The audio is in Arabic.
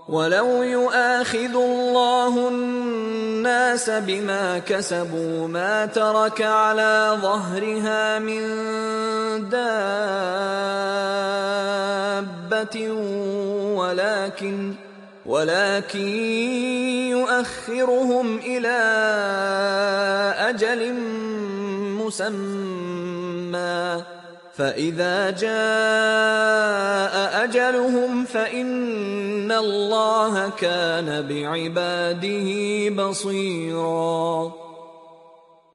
ولو يؤاخذ الله الناس بما كسبوا ما ترك على ظهرها من دابة ولكن يؤخرهم إلى أجل مسمى، فإذا جاء أجلهم فإن الله كان بعباده بصيرا.